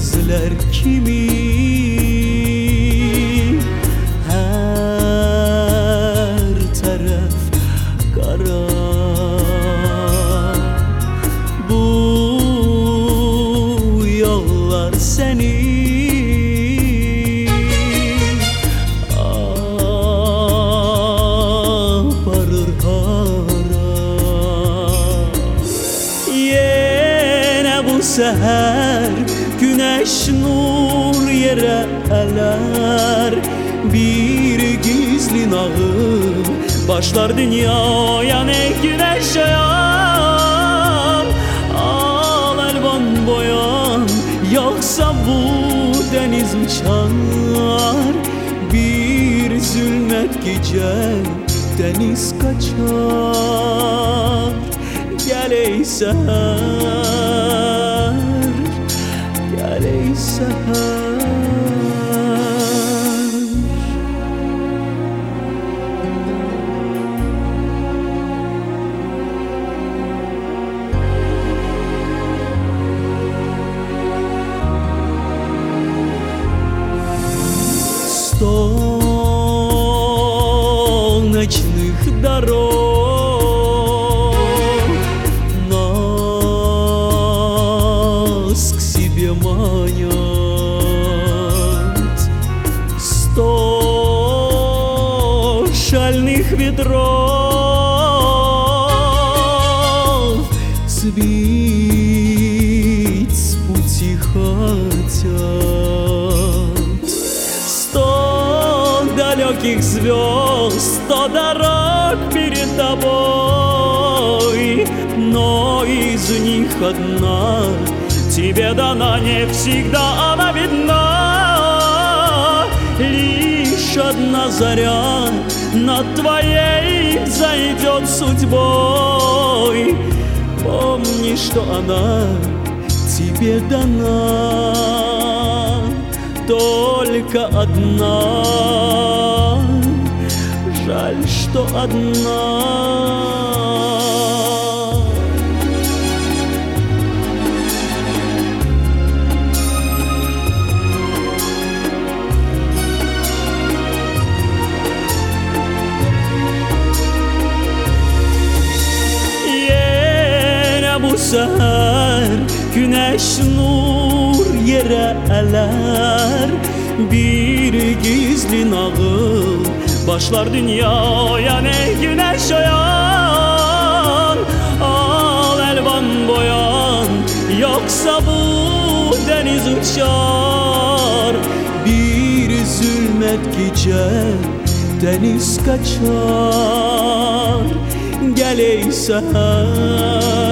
gözler kimi, her taraf kara. Bu yollar seni aparır hara. Yine bu seher güneş nur yere eler, bir gizli nağıl başlar dünyaya ne güneş yağar. Al elvan boyan, yoksa bu deniz uçar. Bir zulmet gece deniz kaçar. Gel ey seher, gel ey seher. Сто ночных дорог нас к себе манят, 100 шальных ветров сбить с пути хотят, 100 далеких звезд, 100 дорог перед тобой, но из них одна тебе дана, не всегда она видна. Лишь одна заря над твоей зайдет судьбой. Помни, что она тебе дана, только одна. Жаль, что одна. Yine bu seher güneş nur yere eler, bir gizli nağıl başlar dünyaya ne güneş oyan. Al elvan boyan, yoksa bu deniz uçar. Bir zulmet gece deniz kaçar. Gel ey seher,